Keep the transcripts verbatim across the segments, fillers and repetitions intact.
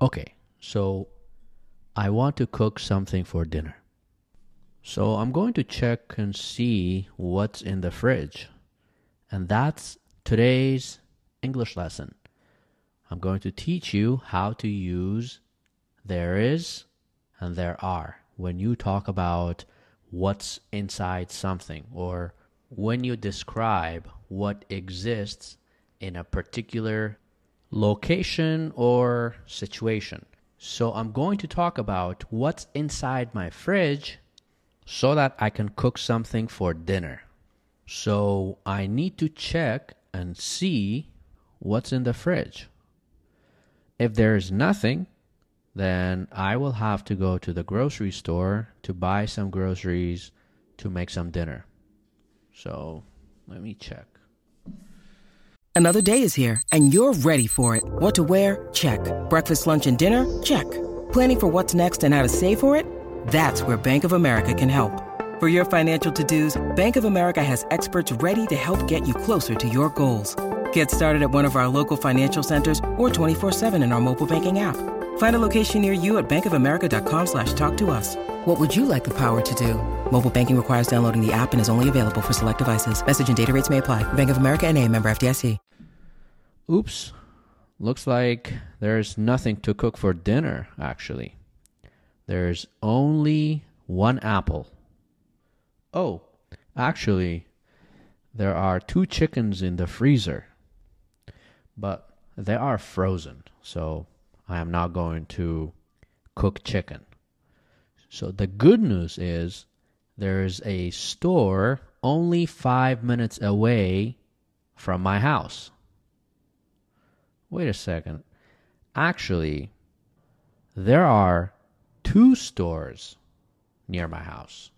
Okay, so I want to cook something for dinner. So I'm going to check and see what's in the fridge. And that's today's English lesson. I'm going to teach you how to use there is and there are when you talk about what's inside something or when you describe what exists in a particular location or situation. So I'm going to talk about what's inside my fridge so that I can cook something for dinner. So I need to check and see what's in the fridge. If there's nothing, then I will have to go to the grocery store to buy some groceries to make some dinner. So let me check. Another day is here, and you're ready for it. What to wear? Check. Breakfast, lunch, and dinner? Check. Planning for what's next and how to save for it? That's where Bank of America can help. For your financial to-dos, Bank of America has experts ready to help get you closer to your goals. Get started at one of our local financial centers or twenty-four seven in our mobile banking app. Find a location near you at bankofamerica.com slash talk to us. What would you like the power to do? Mobile banking requires downloading the app and is only available for select devices. Message and data rates may apply. Bank of America N A, member F D I C. Oops. Looks like there's nothing to cook for dinner, actually. There's only one apple. Oh, actually, there are two chickens in the freezer, but they are frozen, so I am not going to cook chicken. So the good news is there's a store only five minutes away from my house. Wait a second. Actually, there are two stores near my house.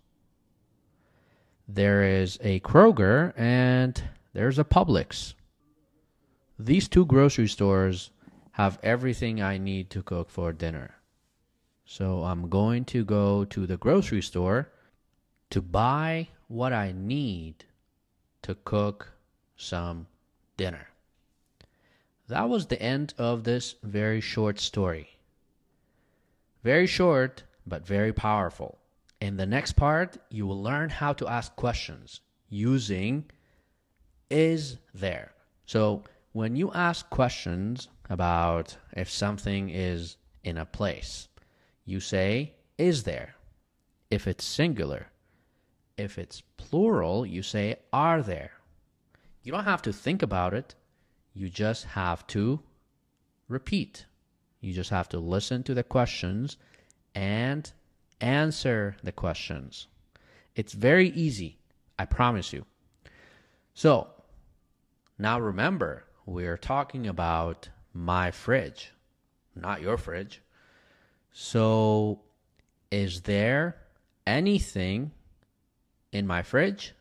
There is a Kroger and there's a Publix. These two grocery stores have everything I need to cook for dinner. So I'm going to go to the grocery store to buy what I need to cook some dinner. That was the end of this very short story. Very short, but very powerful. In the next part, you will learn how to ask questions using is there. So when you ask questions about if something is in a place, you say, is there? If it's singular. If it's plural, you say, are there? You don't have to think about it. You just have to repeat. You just have to listen to the questions and answer the questions. It's very easy, I promise you. So, now remember, we're talking about my fridge, not your fridge. So, is there anything in my fridge?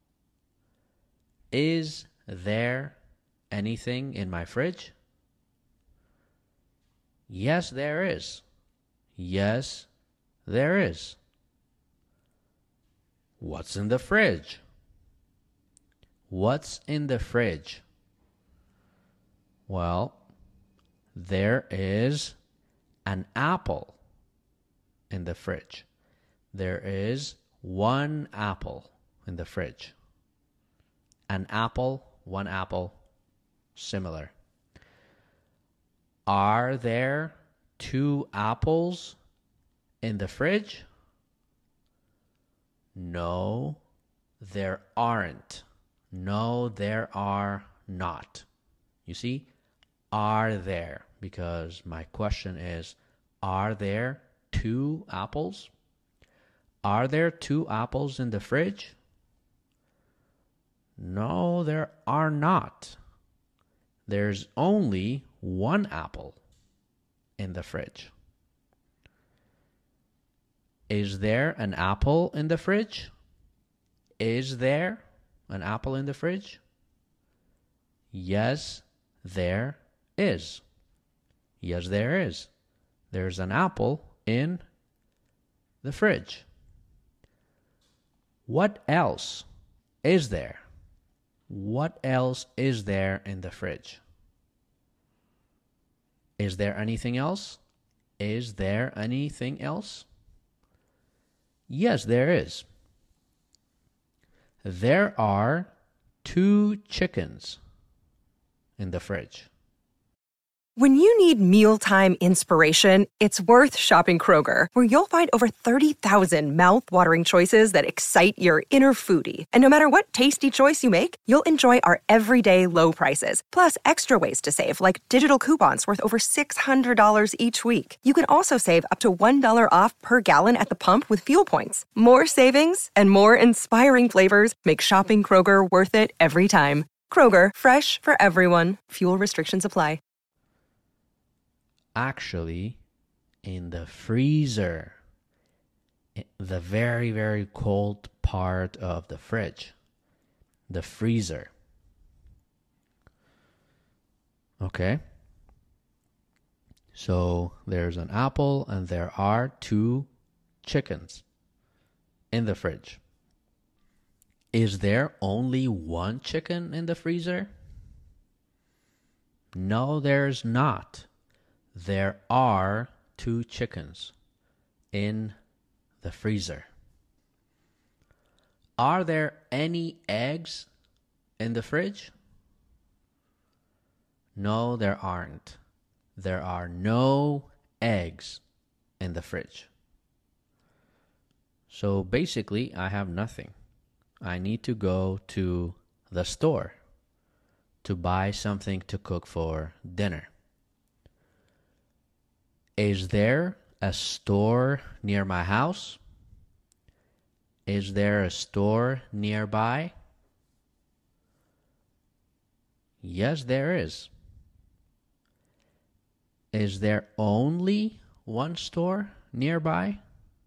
Is there anything in my fridge? Yes, there is. Yes, there is. What's in the fridge? What's in the fridge? Well, there is an apple in the fridge. There is one apple in the fridge. An apple, one apple, similar. Are there two apples in the fridge? No, there aren't. No, there are not. You see, are there? Because my question is, are there two apples? Are there two apples in the fridge? No, there are not. There's only one apple in the fridge. Is there an apple in the fridge? Is there an apple in the fridge? Yes, there is. Yes, there is. There's an apple in the fridge. What else is there? What else is there in the fridge? Is there anything else? Is there anything else? Yes, there is. There are two chickens in the fridge. When you need mealtime inspiration, it's worth shopping Kroger, where you'll find over thirty thousand mouth-watering choices that excite your inner foodie. And no matter what tasty choice you make, you'll enjoy our everyday low prices, plus extra ways to save, like digital coupons worth over six hundred dollars each week. You can also save up to one dollar off per gallon at the pump with fuel points. More savings and more inspiring flavors make shopping Kroger worth it every time. Kroger, fresh for everyone. Fuel restrictions apply. Actually, in the freezer, the very, very cold part of the fridge, the freezer. Okay. So there's an apple and there are two chickens in the fridge. Is there only one chicken in the freezer? No, there's not. There are two chickens in the freezer. Are there any eggs in the fridge? No, there aren't. There are no eggs in the fridge. So basically, I have nothing. I need to go to the store to buy something to cook for dinner. Is there a store near my house? Is there a store nearby? Yes, there is. Is there only one store nearby?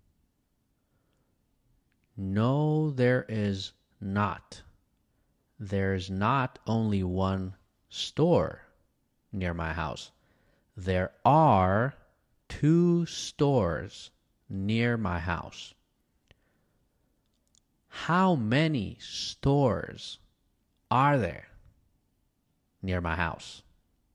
No, there is not. There is not only one store near my house. There are two stores near my house. How many stores are there near my house?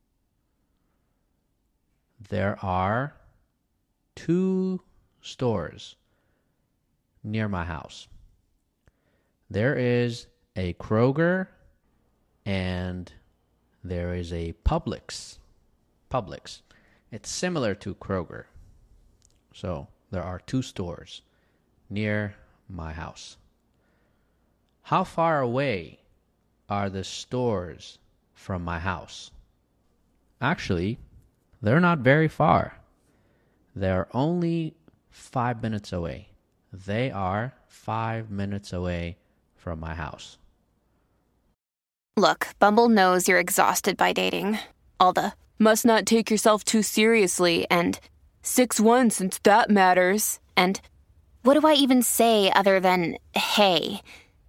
There are two stores near my house. There is a Kroger and there is a Publix. Publix. It's similar to Kroger. So there are two stores near my house. How far away are the stores from my house? Actually, they're not very far. They're only five minutes away. They are five minutes away from my house. Look, Bumble knows you're exhausted by dating. All the must not take yourself too seriously and six one since that matters. And what do I even say other than hey?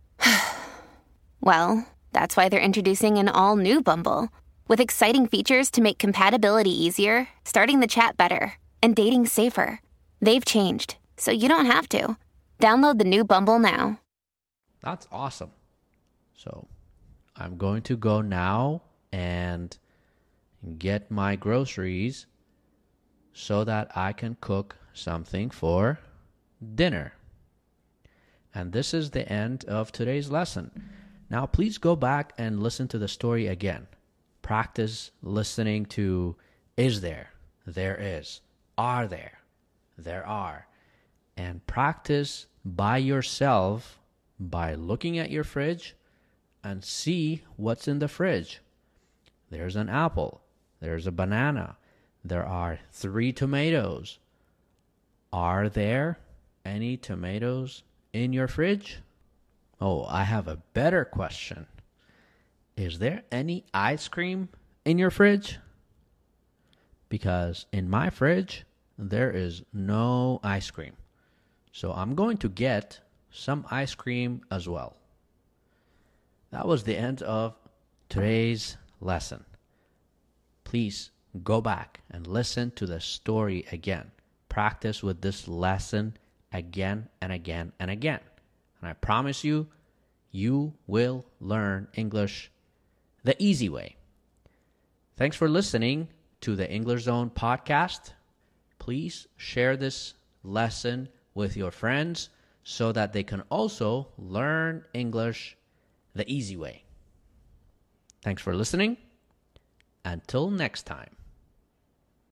Well, that's why they're introducing an all-new Bumble with exciting features to make compatibility easier, starting the chat better, and dating safer. They've changed, so you don't have to. Download the new Bumble now. That's awesome. So I'm going to go now and get my groceries so that I can cook something for dinner. And this is the end of today's lesson. Now, please go back and listen to the story again. Practice listening to is there, there is, are there, there are. And practice by yourself by looking at your fridge and see what's in the fridge. There's an apple. There's a banana. There are three tomatoes. Are there any tomatoes in your fridge? Oh, I have a better question. Is there any ice cream in your fridge? Because in my fridge, there is no ice cream. So I'm going to get some ice cream as well. That was the end of today's lesson. Please go back and listen to the story again. Practice with this lesson again and again and again. And I promise you, you will learn English the easy way. Thanks for listening to the English Zone podcast. please share this lesson with your friends so that they can also learn English the easy way. Thanks for listening. Until next time.